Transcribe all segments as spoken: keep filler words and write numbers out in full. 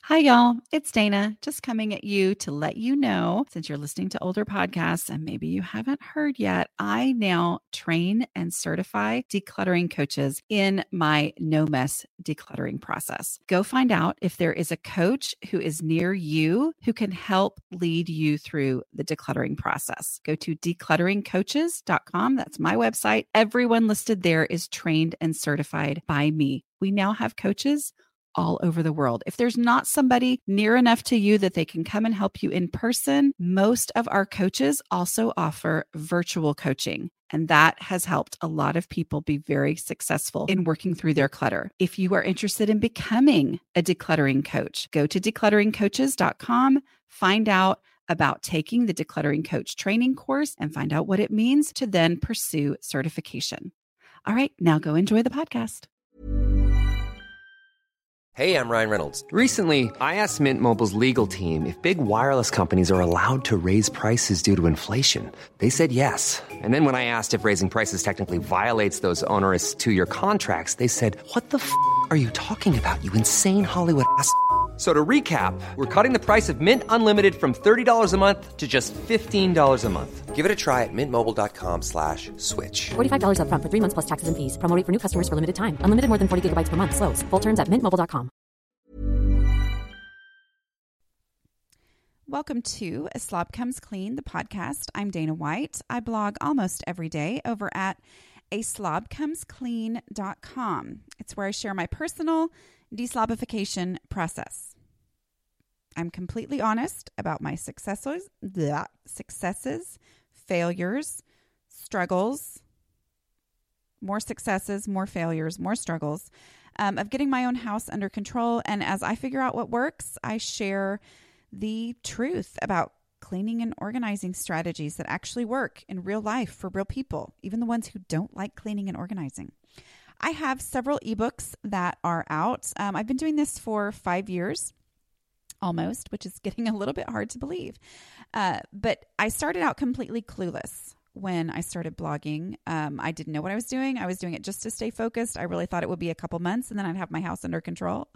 Hi, y'all. It's Dana, just coming at you to let you know, since you're listening to older podcasts and maybe you haven't heard yet, I now train and certify decluttering coaches in my No Mess decluttering process. Go find out if there is a coach who is near you who can help lead you through the decluttering process. Go to decluttering coaches dot com. That's my website. Everyone listed there is trained and certified by me. We now have coaches all over the world. If there's not somebody near enough to you that they can come and help you in person, most of our coaches also offer virtual coaching. And that has helped a lot of people be very successful in working through their clutter. If you are interested in becoming a decluttering coach, go to decluttering coaches dot com, find out about taking the Decluttering Coach training course, and find out what it means to then pursue certification. All right, now go enjoy the podcast. Hey, I'm Ryan Reynolds. Recently, I asked Mint Mobile's legal team if big wireless companies are allowed to raise prices due to inflation. They said yes. And then when I asked if raising prices technically violates those onerous two-year contracts, they said, "What the f*** are you talking about, you insane Hollywood ass f- So to recap, we're cutting the price of Mint Unlimited from thirty dollars a month to just fifteen dollars a month. Give it a try at mintmobile.com slash switch. forty-five dollars up front for three months plus taxes and fees. Promo rate for new customers for limited time. Unlimited more than forty gigabytes per month. Slows full terms at mint mobile dot com. Welcome to A Slob Comes Clean, the podcast. I'm Dana White. I blog almost every day over at a slob comes clean dot com. It's where I share my personal deslobification process. I'm completely honest about my successes, bleh, successes, failures, struggles, more successes, more failures, more struggles, um, of getting my own house under control. And as I figure out what works, I share the truth about cleaning and organizing strategies that actually work in real life for real people, even the ones who don't like cleaning and organizing. I have several ebooks that are out. Um, I've been doing this for five years almost, which is getting a little bit hard to believe. Uh, but I started out completely clueless when I started blogging. Um, I didn't know what I was doing. I was doing it just to stay focused. I really thought it would be a couple months and then I'd have my house under control.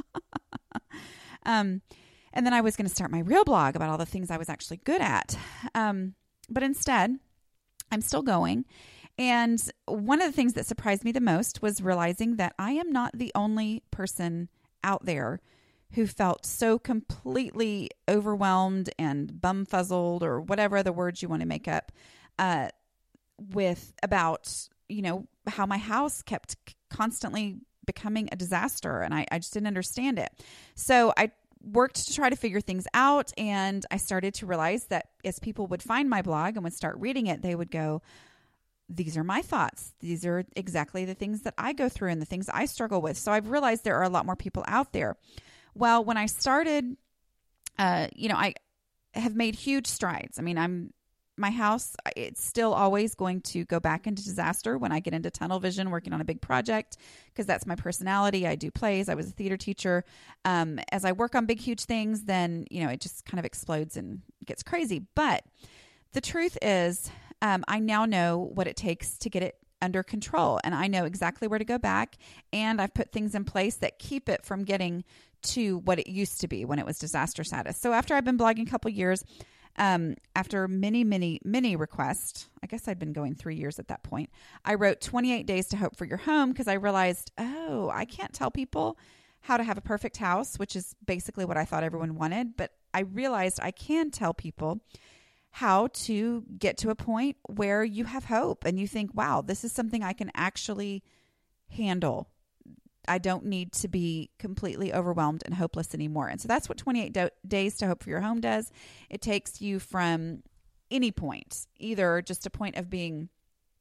um, and then I was going to start my real blog about all the things I was actually good at. Um, but instead, I'm still going. And one of the things that surprised me the most was realizing that I am not the only person out there who felt so completely overwhelmed and bumfuzzled, or whatever other words you want to make up, uh, with about, you know, how my house kept constantly becoming a disaster. And I, I just didn't understand it. So I worked to try to figure things out. And I started to realize that as people would find my blog and would start reading it, they would go, these are my thoughts. These are exactly the things that I go through and the things I struggle with. So I've realized there are a lot more people out there. Well, when I started, uh, you know, I have made huge strides. I mean, I'm, my house, it's still always going to go back into disaster when I get into tunnel vision working on a big project, because that's my personality. I do plays. I was a theater teacher. Um, as I work on big, huge things, then, you know, it just kind of explodes and gets crazy. But the truth is, Um, I now know what it takes to get it under control, and I know exactly where to go back, and I've put things in place that keep it from getting to what it used to be when it was disaster status. So after I've been blogging a couple years, um, after many, many, many requests, I guess I'd been going three years at that point, I wrote twenty-eight Days to Hope for Your Home, because I realized, oh, I can't tell people how to have a perfect house, which is basically what I thought everyone wanted, but I realized I can tell people how to get to a point where you have hope and you think, wow, this is something I can actually handle. I don't need to be completely overwhelmed and hopeless anymore. And so that's what twenty-eight do- Days to Hope for Your Home does. It takes you from any point, either just a point of being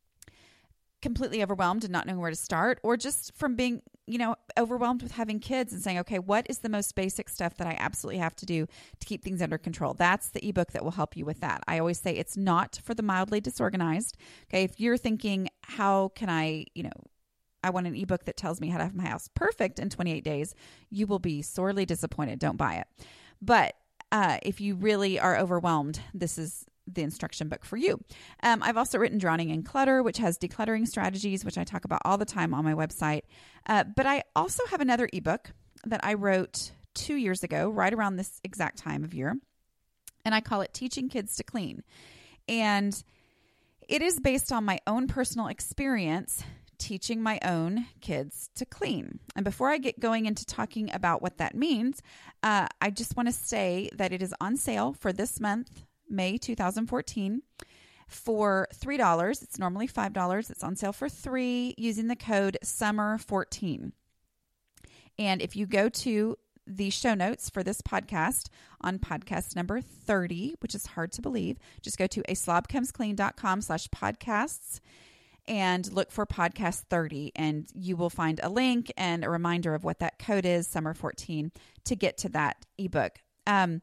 completely overwhelmed and not knowing where to start, or just from being, you know, overwhelmed with having kids and saying, okay, what is the most basic stuff that I absolutely have to do to keep things under control? That's the ebook that will help you with that. I always say it's not for the mildly disorganized. Okay. If you're thinking, how can I, you know, I want an ebook that tells me how to have my house perfect in twenty-eight days, you will be sorely disappointed. Don't buy it. But uh, if you really are overwhelmed, this is the instruction book for you. Um, I've also written Drowning in Clutter, which has decluttering strategies, which I talk about all the time on my website. Uh, but I also have another ebook that I wrote two years ago, right around this exact time of year. And I call it Teaching Kids to Clean. And it is based on my own personal experience teaching my own kids to clean. And before I get going into talking about what that means, uh, I just want to say that it is on sale for this month, May two thousand fourteen, for three dollars. It's normally five dollars. It's on sale for three dollars using the code summer fourteen. And if you go to the show notes for this podcast on podcast number thirty, which is hard to believe, just go to a slob comes clean dot com slash podcasts and look for podcast thirty, and you will find a link and a reminder of what that code is, summer fourteen, to get to that ebook. Um,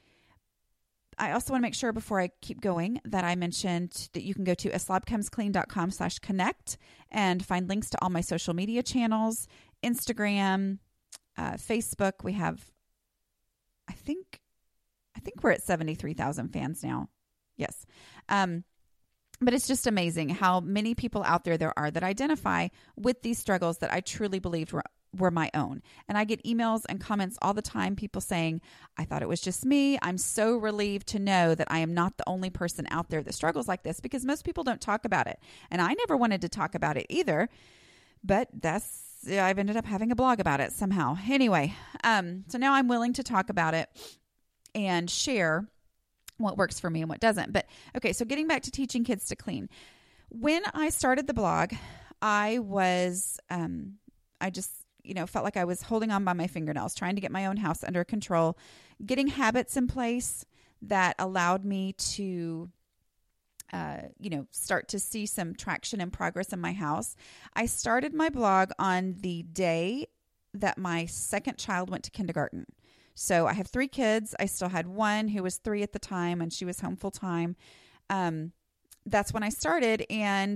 I also want to make sure before I keep going that I mentioned that you can go to a slob comes clean dot com slash connect and find links to all my social media channels, Instagram, Uh, Facebook. We have, I think, I think we're at seventy-three thousand fans now. Yes. Um, but it's just amazing how many people out there there are that identify with these struggles that I truly believed were, were my own. And I get emails and comments all the time, people saying, I thought it was just me. I'm so relieved to know that I am not the only person out there that struggles like this, because most people don't talk about it. And I never wanted to talk about it either, but that's I've ended up having a blog about it somehow. Anyway, um, so now I'm willing to talk about it and share what works for me and what doesn't. But okay, so getting back to teaching kids to clean. When I started the blog, I was, um, I just, you know, felt like I was holding on by my fingernails, trying to get my own house under control, getting habits in place that allowed me to Uh, you know, start to see some traction and progress in my house. I started my blog on the day that my second child went to kindergarten. So I have three kids. I still had one who was three at the time, and she was home full time. Um, that's when I started. And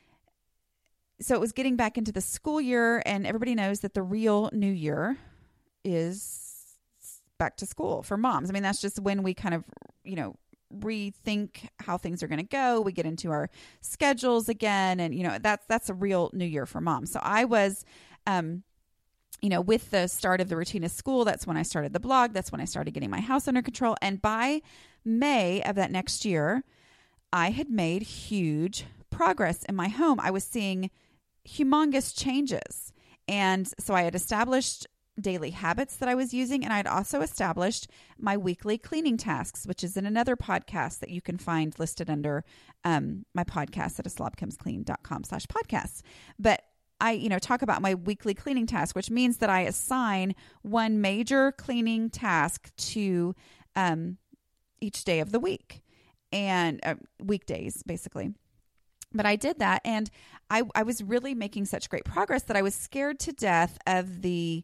so it was getting back into the school year, and everybody knows that the real new year is back to school for moms. I mean, that's just when we kind of, you know, rethink how things are going to go. We get into our schedules again. And, you know, that's, that's a real new year for mom. So I was, um, you know, with the start of the routine of school, that's when I started the blog. That's when I started getting my house under control. And by May of that next year, I had made huge progress in my home. I was seeing humongous changes. And so I had established daily habits that I was using. And I'd also established my weekly cleaning tasks, which is in another podcast that you can find listed under um, my podcast at a slob comes clean dot com slash podcasts. But I, you know, talk about my weekly cleaning task, which means that I assign one major cleaning task to um, each day of the week and uh, weekdays, basically. But I did that, and I, I was really making such great progress that I was scared to death of the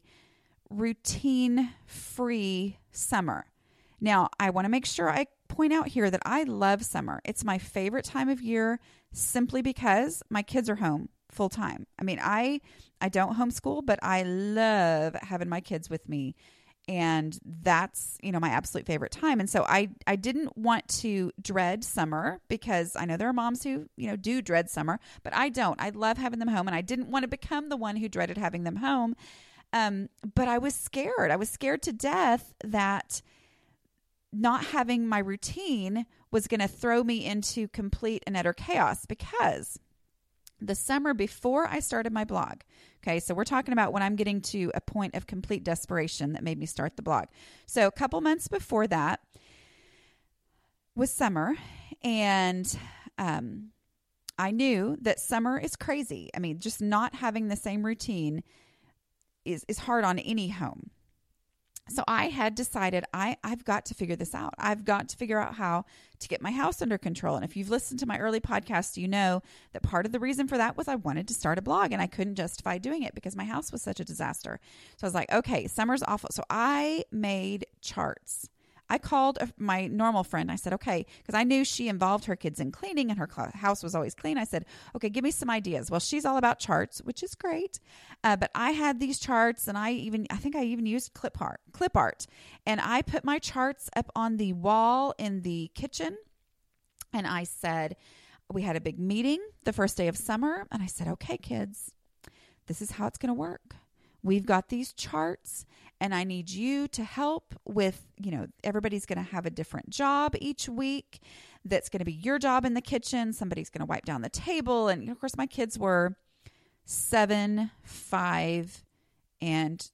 routine-free summer. Now, I want to make sure I point out here that I love summer. It's my favorite time of year simply because my kids are home full time. I mean, I I don't homeschool, but I love having my kids with me. And that's, you know, my absolute favorite time. And so I, I didn't want to dread summer, because I know there are moms who, you know, do dread summer, but I don't. I love having them home, and I didn't want to become the one who dreaded having them home. Um, but I was scared. I was scared to death that not having my routine was going to throw me into complete and utter chaos, because the summer before I started my blog, okay, so we're talking about when I'm getting to a point of complete desperation that made me start the blog. So a couple months before that was summer, and um, I knew that summer is crazy. I mean, just not having the same routine is, is hard on any home. So I had decided I, I've got to figure this out. I've got to figure out how to get my house under control. And if you've listened to my early podcast, you know that part of the reason for that was I wanted to start a blog, and I couldn't justify doing it because my house was such a disaster. So I was like, okay, summer's awful. So I made charts. I called my normal friend. I said, okay, because I knew she involved her kids in cleaning and her house was always clean. I said, okay, give me some ideas. Well, she's all about charts, which is great. Uh, but I had these charts, and I even, I think I even used clip art, clip art. And I put my charts up on the wall in the kitchen. And I said, we had a big meeting the first day of summer. And I said, okay, kids, this is how it's going to work. we've got these charts and I need you to help with, you know, everybody's going to have a different job each week. That's going to be your job in the kitchen. Somebody's going to wipe down the table. And of course, my kids were seven, five, and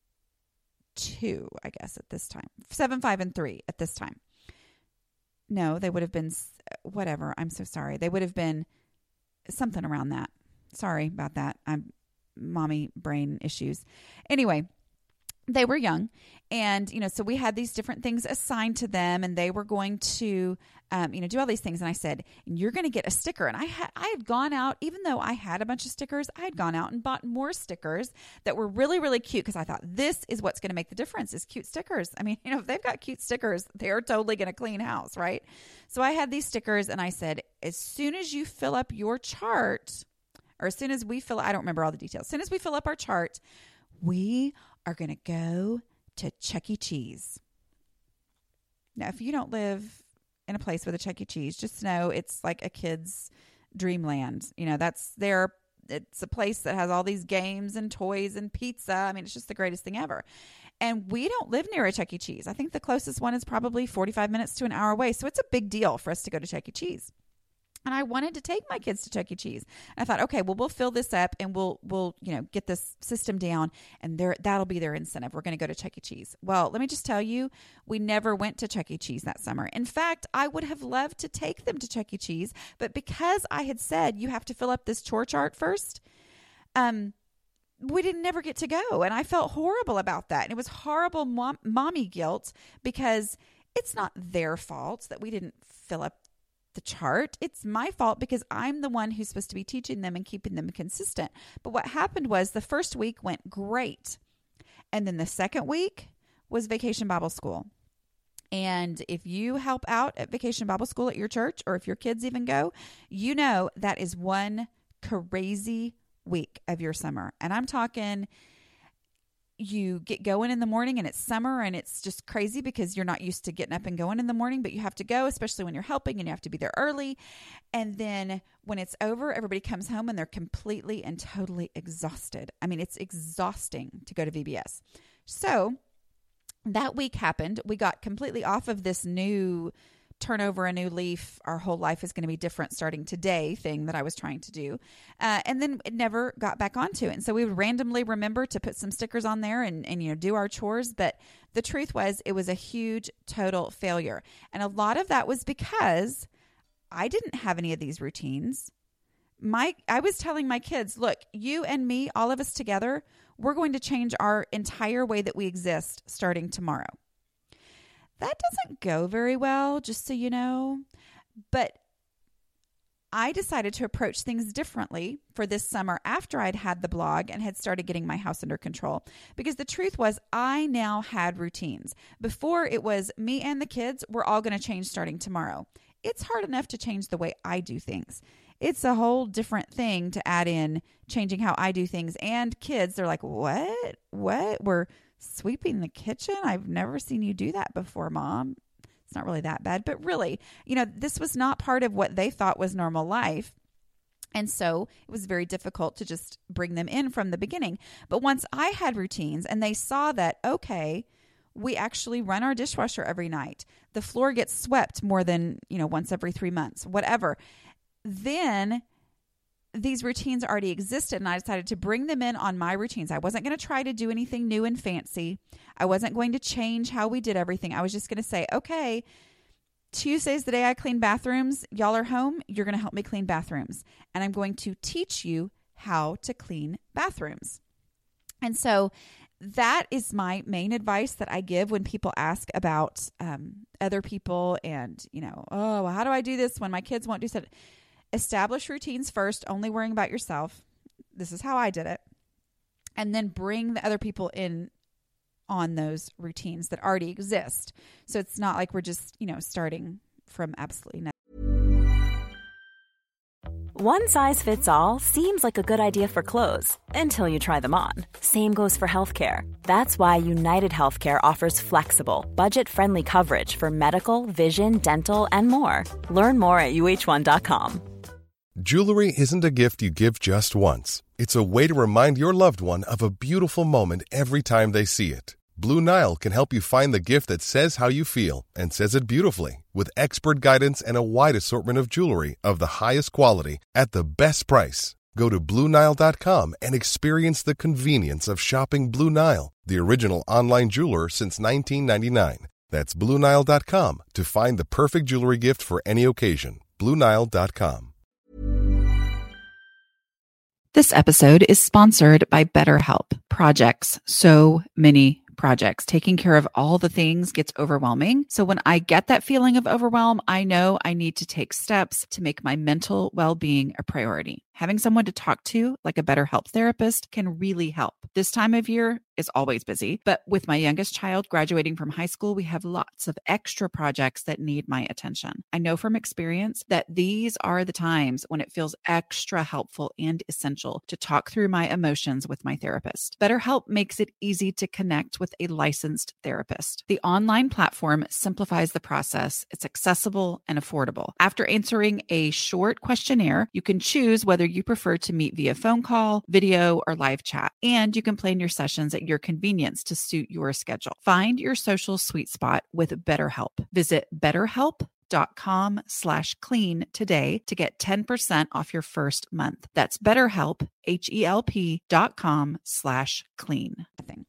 two, I guess, at this time. Seven, five, and three at this time. No, they would have been, whatever. I'm so sorry. They would have been something around that. Sorry about that. I'm mommy brain issues. Anyway, they were young. And, you know, so we had these different things assigned to them and they were going to, um, you know, do all these things. And I said, you're going to get a sticker. And I had, I had gone out, even though I had a bunch of stickers, I had gone out and bought more stickers that were really, really cute. Cause I thought this is what's going to make the difference is cute stickers. I mean, you know, if they've got cute stickers, they're totally going to clean house. Right. So I had these stickers and I said, as soon as you fill up your chart or as soon as we fill, I don't remember all the details. As soon as we fill up our chart, we are going to go to Chuck E. Cheese. Now, if you don't live in a place with a Chuck E. Cheese, just know it's like a kid's dreamland. You know, that's their, it's a place that has all these games and toys and pizza. I mean, it's just the greatest thing ever. And we don't live near a Chuck E. Cheese. I think the closest one is probably forty-five minutes to an hour away. So it's a big deal for us to go to Chuck E. Cheese. And I wanted to take my kids to Chuck E. Cheese. I thought, okay, well, we'll fill this up and we'll, we'll, you know, get this system down and there, that'll be their incentive. We're going to go to Chuck E. Cheese. Well, let me just tell you, we never went to Chuck E. Cheese that summer. In fact, I would have loved to take them to Chuck E. Cheese, but because I had said you have to fill up this chore chart first, um, we didn't never get to go. And I felt horrible about that. And it was horrible mom, mommy guilt because it's not their fault that we didn't fill up the chart. It's my fault because I'm the one who's supposed to be teaching them and keeping them consistent. But what happened was the first week went great. And then the second week was Vacation Bible School. And if you help out at Vacation Bible School at your church, or if your kids even go, you know that is one crazy week of your summer. And I'm talking, you get going in the morning and it's summer and it's just crazy because you're not used to getting up and going in the morning, but you have to go, especially when you're helping and you have to be there early. And then when it's over, everybody comes home and they're completely and totally exhausted. I mean, it's exhausting to go to V B S. So that week happened. We got completely off of this new turn over a new leaf, our whole life is going to be different starting today thing that I was trying to do. Uh, and then it never got back onto it. And so we would randomly remember to put some stickers on there and, and, you know, do our chores. But the truth was it was a huge total failure. And a lot of that was because I didn't have any of these routines. My, I was telling my kids, look, you and me, all of us together, we're going to change our entire way that we exist starting tomorrow. That doesn't go very well, just so you know, but I decided to approach things differently for this summer after I'd had the blog and had started getting my house under control. Because the truth was I now had routines. Before it was me and the kids, we're all going to change starting tomorrow. It's hard enough to change the way I do things. It's a whole different thing to add in changing how I do things. And kids, they're like, what? What? We're sweeping the kitchen? I've never seen you do that before, Mom. It's not really that bad. But really, you know, this was not part of what they thought was normal life. And so it was very difficult to just bring them in from the beginning. But once I had routines and they saw that, okay, we actually run our dishwasher every night. The floor gets swept more than, you know, once every three months, whatever. Then these routines already existed and I decided to bring them in on my routines. I wasn't going to try to do anything new and fancy. I wasn't going to change how we did everything. I was just going to say, okay, Tuesday's the day I clean bathrooms. Y'all are home. You're going to help me clean bathrooms. And I'm going to teach you how to clean bathrooms. And so that is my main advice that I give when people ask about um, other people and, you know, oh, well, how do I do this when my kids won't do something? Establish routines first, only worrying about yourself. This is how I did it. And then bring the other people in on those routines that already exist. So it's not like we're just, you know, starting from absolutely nothing. One size fits all seems like a good idea for clothes until you try them on. Same goes for healthcare. That's why United Healthcare offers flexible, budget-friendly coverage for medical, vision, dental, and more. Learn more at U H one dot com. Jewelry isn't a gift you give just once. It's a way to remind your loved one of a beautiful moment every time they see it. Blue Nile can help you find the gift that says how you feel and says it beautifully, with expert guidance and a wide assortment of jewelry of the highest quality at the best price. Go to Blue Nile dot com and experience the convenience of shopping Blue Nile, the original online jeweler since nineteen ninety-nine. That's Blue Nile dot com to find the perfect jewelry gift for any occasion. Blue Nile dot com. This episode is sponsored by BetterHelp. Projects, so many projects. Taking care of all the things gets overwhelming. So when I get that feeling of overwhelm, I know I need to take steps to make my mental well-being a priority. Having someone to talk to, like a BetterHelp therapist, can really help. This time of year is always busy, but with my youngest child graduating from high school, we have lots of extra projects that need my attention. I know from experience that these are the times when it feels extra helpful and essential to talk through my emotions with my therapist. BetterHelp makes it easy to connect with a licensed therapist. The online platform simplifies the process. It's accessible and affordable. After answering a short questionnaire, you can choose whether you prefer to meet via phone call, video, or live chat, and you can plan your sessions at your convenience to suit your schedule. Find your social sweet spot with BetterHelp. Visit betterhelp.com slash clean today to get ten percent off your first month. That's BetterHelp, H-E-L-P dot com slash clean.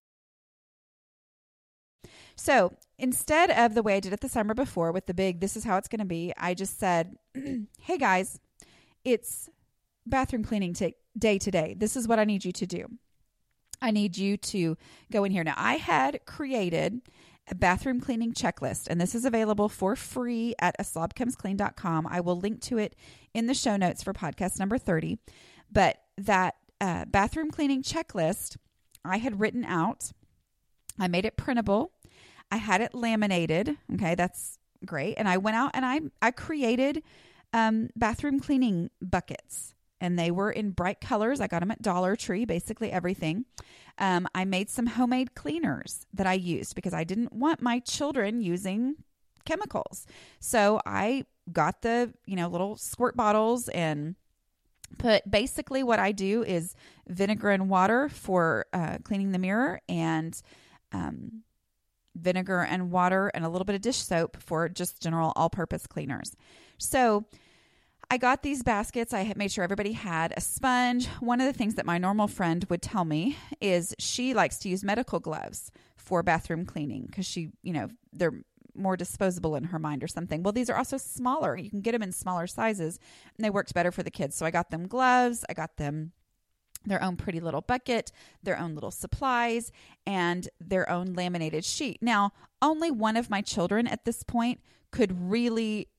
So instead of the way I did it the summer before with the big, this is how it's going to be, I just said, hey guys, it's bathroom cleaning t- day today. This is what I need you to do. I need you to go in here. Now, I had created a bathroom cleaning checklist, and this is available for free at a slob comes clean dot com. I will link to it in the show notes for podcast number thirty. But that uh, bathroom cleaning checklist, I had written out. I made it printable. I had it laminated. Okay, that's great. And I went out and I I created um, bathroom cleaning buckets. And they were in bright colors. I got them at Dollar Tree, basically everything. Um, I made some homemade cleaners that I used because I didn't want my children using chemicals. So I got the, you know, little squirt bottles and put, basically what I do is vinegar and water for uh, cleaning the mirror, and um, vinegar and water and a little bit of dish soap for just general all-purpose cleaners. So I got these baskets. I had made sure everybody had a sponge. One of the things that my normal friend would tell me is she likes to use medical gloves for bathroom cleaning because she, you know, they're more disposable in her mind or something. Well, these are also smaller. You can get them in smaller sizes, and they worked better for the kids. So I got them gloves. I got them their own pretty little bucket, their own little supplies, and their own laminated sheet. Now, only one of my children at this point could really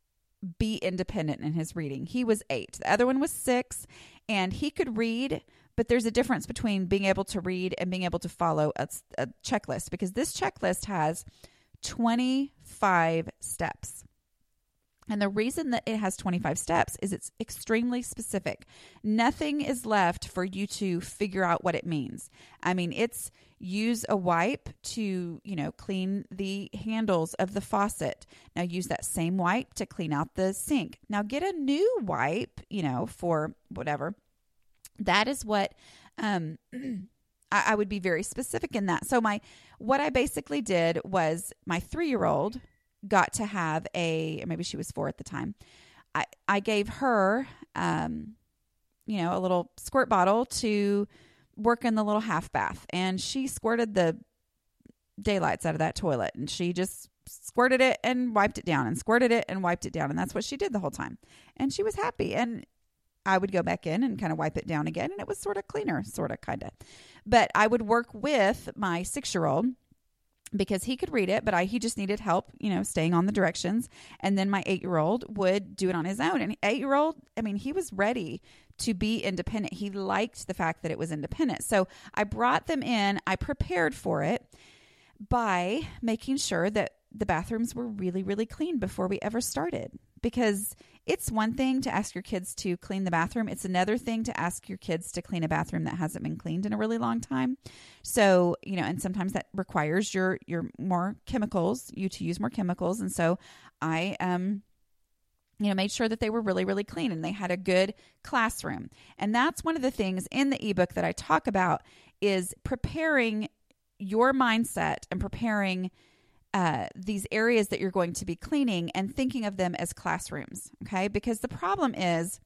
be independent in his reading. He was eight. The other one was six, and he could read, but there's a difference between being able to read and being able to follow a, a checklist, because this checklist has twenty-five steps. And the reason that it has twenty-five steps is it's extremely specific. Nothing is left for you to figure out what it means. I mean, it's use a wipe to, you know, clean the handles of the faucet. Now use that same wipe to clean out the sink. Now get a new wipe, you know, for whatever. That is what um, I, I would be very specific in that. So my, what I basically did was my three-year-old got to have a, maybe she was four at the time. I, I gave her, um, you know, a little squirt bottle to work in the little half bath, and she squirted the daylights out of that toilet, and she just squirted it and wiped it down and squirted it and wiped it down. And that's what she did the whole time. And she was happy. And I would go back in and kind of wipe it down again. And it was sort of cleaner, sort of, kind of. But I would work with my six-year-old because he could read it, but I, he just needed help, you know, staying on the directions. And then my eight-year-old would do it on his own. And eight-year-old, I mean, he was ready to be independent. He liked the fact that it was independent. So I brought them in. I prepared for it by making sure that the bathrooms were really, really clean before we ever started. Because it's one thing to ask your kids to clean the bathroom. It's another thing to ask your kids to clean a bathroom that hasn't been cleaned in a really long time. So, you know, and sometimes that requires your, your more chemicals, you to use more chemicals. And so I, um, you know, made sure that they were really, really clean and they had a good classroom. And that's one of the things in the ebook that I talk about is preparing your mindset and preparing uh, these areas that you're going to be cleaning and thinking of them as classrooms. Okay. Because the problem is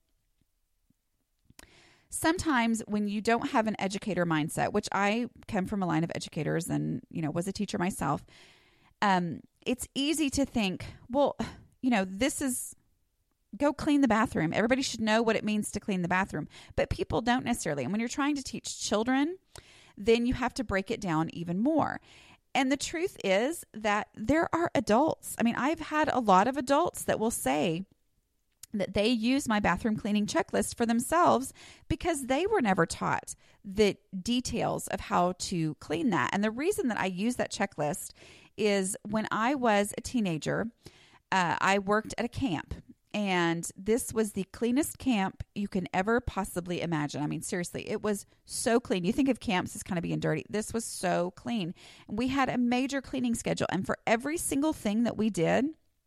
sometimes when you don't have an educator mindset, which I come from a line of educators and, you know, was a teacher myself, um, it's easy to think, well, you know, this is, go clean the bathroom. Everybody should know what it means to clean the bathroom, but people don't necessarily. And when you're trying to teach children, then you have to break it down even more. And the truth is that there are adults. I mean, I've had a lot of adults that will say that they use my bathroom cleaning checklist for themselves because they were never taught the details of how to clean that. And the reason that I use that checklist is when I was a teenager, uh, I worked at a camp. And this was the cleanest camp you can ever possibly imagine. I mean, seriously, it was so clean. You think of camps as kind of being dirty. This was so clean. We had a major cleaning schedule. And for every single thing that we did,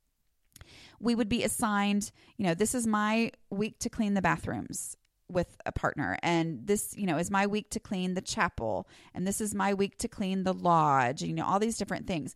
we would be assigned, you know, this is my week to clean the bathrooms with a partner. And this, you know, is my week to clean the chapel. And this is my week to clean the lodge, you know, all these different things.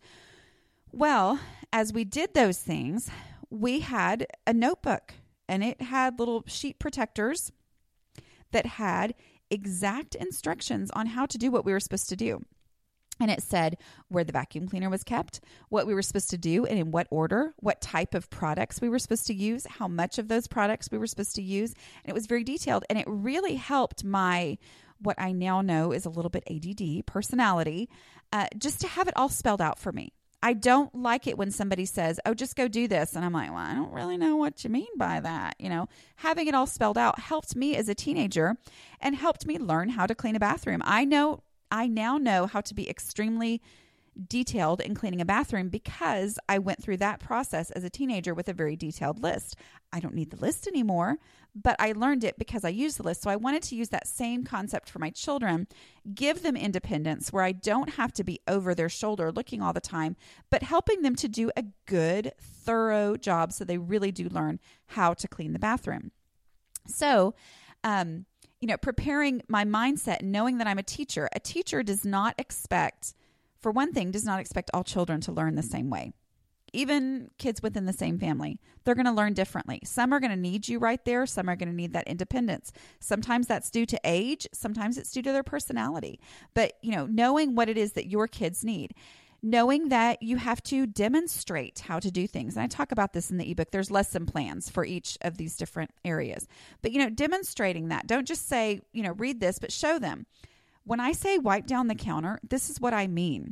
Well, as we did those things, we had a notebook and it had little sheet protectors that had exact instructions on how to do what we were supposed to do. And it said where the vacuum cleaner was kept, what we were supposed to do and in what order, what type of products we were supposed to use, how much of those products we were supposed to use. And it was very detailed. And it really helped my, what I now know is a little bit A D D personality, uh, just to have it all spelled out for me. I don't like it when somebody says, oh, just go do this. And I'm like, well, I don't really know what you mean by that. You know, having it all spelled out helped me as a teenager and helped me learn how to clean a bathroom. I know, I now know how to be extremely detailed in cleaning a bathroom because I went through that process as a teenager with a very detailed list. I don't need the list anymore, but I learned it because I used the list. So I wanted to use that same concept for my children, give them independence where I don't have to be over their shoulder looking all the time, but helping them to do a good, thorough job so they really do learn how to clean the bathroom. So, um, you know, preparing my mindset, knowing that I'm a teacher, a teacher does not expect, for one thing, does not expect all children to learn the same way. Even kids within the same family, they're going to learn differently. Some are going to need you right there. Some are going to need that independence. Sometimes that's due to age. Sometimes it's due to their personality. But, you know, knowing what it is that your kids need, knowing that you have to demonstrate how to do things. And I talk about this in the ebook. There's lesson plans for each of these different areas. But, you know, demonstrating that. Don't just say, you know, read this, but show them. When I say wipe down the counter, this is what I mean.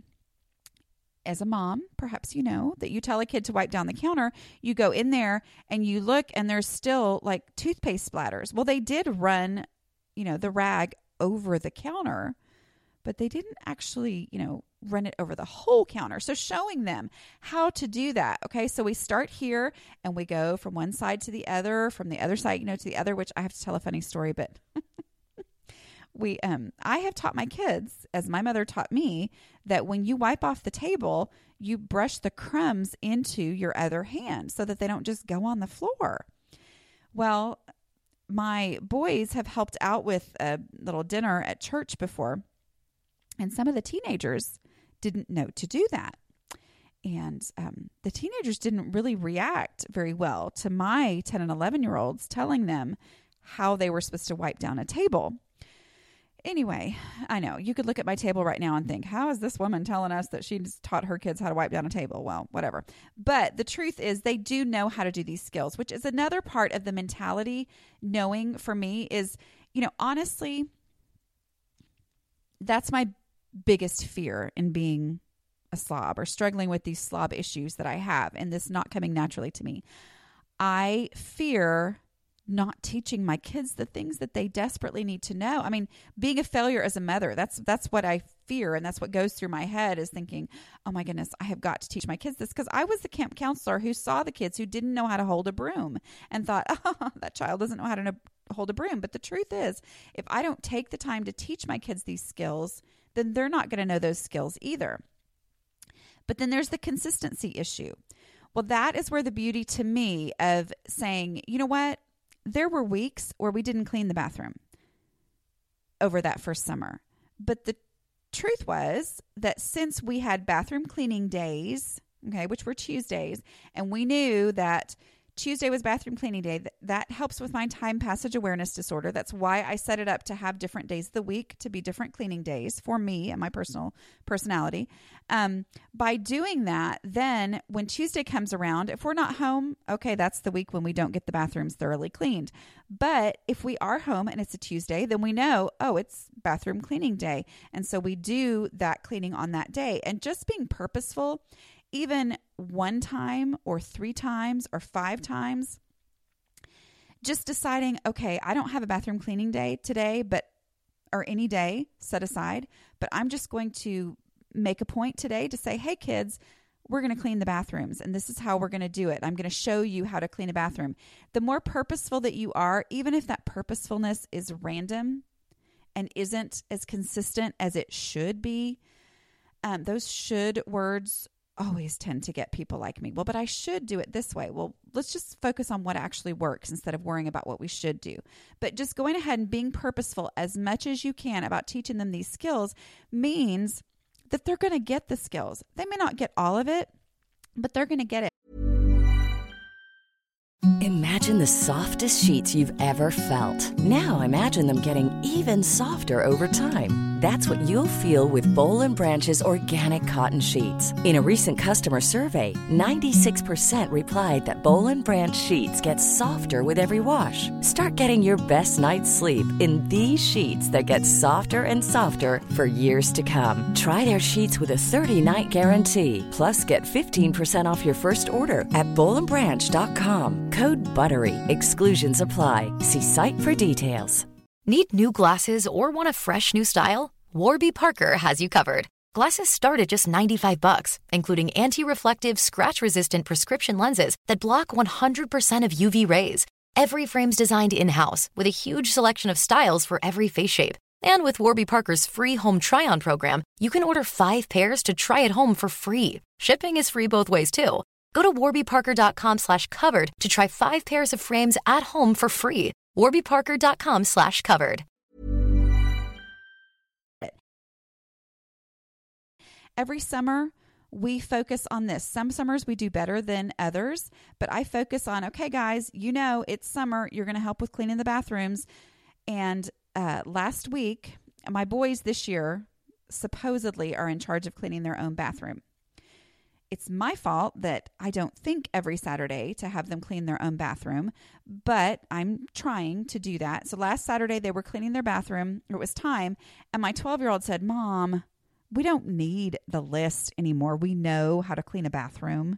As a mom, perhaps you know that you tell a kid to wipe down the counter, you go in there and you look and there's still like toothpaste splatters. Well, they did run, you know, the rag over the counter, but they didn't actually, you know, run it over the whole counter. So showing them how to do that. Okay. So we start here and we go from one side to the other, from the other side, you know, to the other, which I have to tell a funny story, but We, um, I have taught my kids, as my mother taught me, that when you wipe off the table, you brush the crumbs into your other hand so that they don't just go on the floor. Well, my boys have helped out with a little dinner at church before, and some of the teenagers didn't know to do that. And um, the teenagers didn't really react very well to my ten and eleven-year-olds telling them how they were supposed to wipe down a table. Anyway, I know you could look at my table right now and think, how is this woman telling us that she's taught her kids how to wipe down a table? Well, whatever. But the truth is they do know how to do these skills, which is another part of the mentality. Knowing for me is, you know, honestly, that's my biggest fear in being a slob or struggling with these slob issues that I have and this not coming naturally to me. I fear not teaching my kids the things that they desperately need to know. I mean, being a failure as a mother, that's that's what I fear. And that's what goes through my head is thinking, oh my goodness, I have got to teach my kids this. Because I was the camp counselor who saw the kids who didn't know how to hold a broom and thought, oh, that child doesn't know how to hold a broom. But the truth is, if I don't take the time to teach my kids these skills, then they're not going to know those skills either. But then there's the consistency issue. Well, that is where the beauty to me of saying, you know what? There were weeks where we didn't clean the bathroom over that first summer. But the truth was that since we had bathroom cleaning days, okay, which were Tuesdays, and we knew that Tuesday was bathroom cleaning day, that, that helps with my time passage awareness disorder. That's why I set it up to have different days of the week to be different cleaning days for me and my personal personality. Um, by doing that, then when Tuesday comes around, if we're not home, okay, that's the week when we don't get the bathrooms thoroughly cleaned. But if we are home and it's a Tuesday, then we know, oh, it's bathroom cleaning day. And so we do that cleaning on that day. And just being purposeful, even one time or three times or five times, just deciding, okay, I don't have a bathroom cleaning day today, but or any day set aside, but I'm just going to make a point today to say, hey, kids, we're going to clean the bathrooms, and this is how we're going to do it. I'm going to show you how to clean a bathroom. The more purposeful that you are, even if that purposefulness is random and isn't as consistent as it should be, um, those should words always tend to get people like me. Well, but I should do it this way. Well, let's just focus on what actually works instead of worrying about what we should do. But just going ahead and being purposeful as much as you can about teaching them these skills means that they're going to get the skills. They may not get all of it, but they're going to get it. Imagine the softest sheets you've ever felt. Now imagine them getting even softer over time. That's what you'll feel with Boll and Branch's organic cotton sheets. In a recent customer survey, ninety-six percent replied that Boll and Branch sheets get softer with every wash. Start getting your best night's sleep in these sheets that get softer and softer for years to come. Try their sheets with a thirty-night guarantee. Plus, get fifteen percent off your first order at boll and branch dot com. Code BUTTERY. Exclusions apply. See site for details. Need new glasses or want a fresh new style? Warby Parker has you covered. Glasses start at just ninety-five bucks, including anti-reflective, scratch-resistant prescription lenses that block one hundred percent of U V rays. Every frame's designed in-house with a huge selection of styles for every face shape. And with Warby Parker's free home try-on program, you can order five pairs to try at home for free. Shipping is free both ways, too. Go to warby parker dot com slash covered to try five pairs of frames at home for free. warby parker dot com slash covered. Every summer, we focus on this. Some summers we do better than others, but I focus on, okay, guys, you know, it's summer. You're going to help with cleaning the bathrooms. And uh, last week, my boys this year supposedly are in charge of cleaning their own bathroom. It's my fault that I don't think every Saturday to have them clean their own bathroom, but I'm trying to do that. So last Saturday they were cleaning their bathroom. It was time. And my twelve-year-old said, Mom, we don't need the list anymore. We know how to clean a bathroom.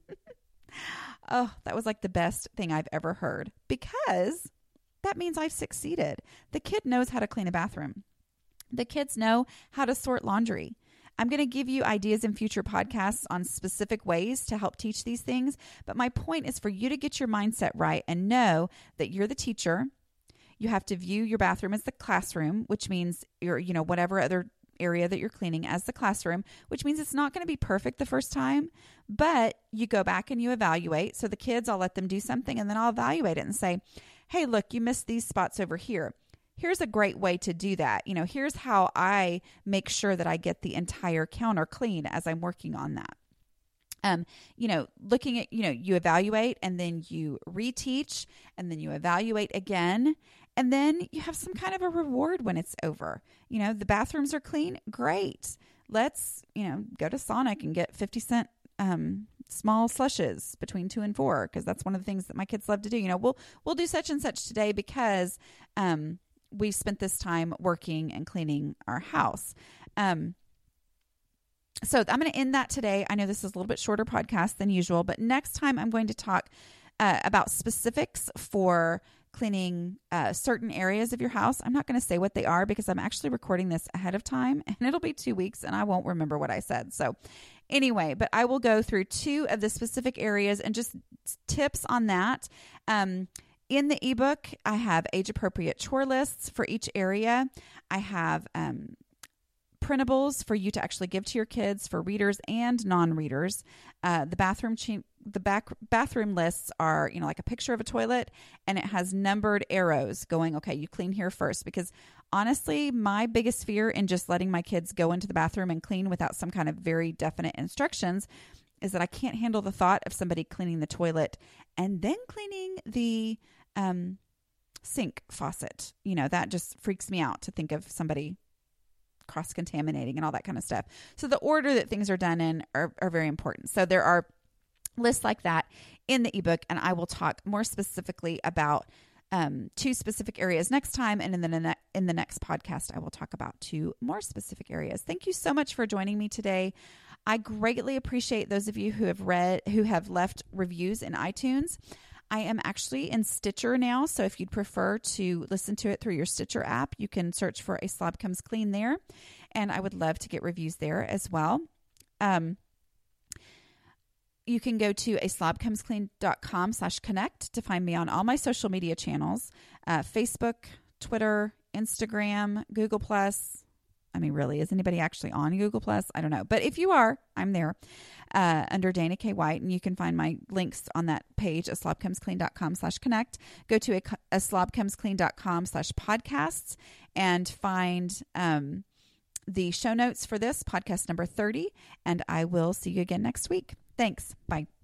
Oh, that was like the best thing I've ever heard, because that means I've succeeded. The kid knows how to clean a bathroom. The kids know how to sort laundry. I'm going to give you ideas in future podcasts on specific ways to help teach these things. But my point is for you to get your mindset right and know that you're the teacher. You have to view your bathroom as the classroom, which means you're, you know, whatever other area that you're cleaning as the classroom, which means it's not going to be perfect the first time, but you go back and you evaluate. So the kids, I'll let them do something and then I'll evaluate it and say, hey, look, you missed these spots over here. Here's a great way to do that. You know, here's how I make sure that I get the entire counter clean as I'm working on that. Um, you know, looking at, you know, you evaluate and then you reteach and then you evaluate again. And then you have some kind of a reward when it's over. You know, the bathrooms are clean. Great. Let's, you know, go to Sonic and get fifty cent um, small slushes between two and four. Cause that's one of the things that my kids love to do. You know, we'll, we'll do such and such today because, um, we've spent this time working and cleaning our house. Um, so I'm going to end that today. I know this is a little bit shorter podcast than usual, but next time I'm going to talk uh, about specifics for cleaning uh, certain areas of your house. I'm not going to say what they are because I'm actually recording this ahead of time and it'll be two weeks and I won't remember what I said. So anyway, but I will go through two of the specific areas and just tips on that. Um, In the ebook, I have age-appropriate chore lists for each area. I have um, printables for you to actually give to your kids for readers and non-readers. Uh, the bathroom ch- the back bathroom lists are, you know, like a picture of a toilet, and it has numbered arrows going, okay, you clean here first. Because honestly, my biggest fear in just letting my kids go into the bathroom and clean without some kind of very definite instructions is that I can't handle the thought of somebody cleaning the toilet and then cleaning the um, sink faucet. You know, that just freaks me out to think of somebody cross-contaminating and all that kind of stuff. So the order that things are done in are, are very important. So there are lists like that in the ebook, and I will talk more specifically about um, two specific areas next time. And in the, ne- in the next podcast, I will talk about two more specific areas. Thank you so much for joining me today. I greatly appreciate those of you who have read, who have left reviews in iTunes. I am actually in Stitcher now, so if you'd prefer to listen to it through your Stitcher app, you can search for A Slob Comes Clean there, and I would love to get reviews there as well. Um, you can go to a slob comes clean dot com slash connect to find me on all my social media channels, uh, Facebook, Twitter, Instagram, Google Plus. I mean, really, is anybody actually on Google Plus? I don't know. But if you are, I'm there uh, under Dana K. White, and you can find my links on that page, a slob comes clean dot com slash connect. Go to a, a slob comes clean dot com slash podcasts and find um, the show notes for this, podcast number thirty, and I will see you again next week. Thanks. Bye.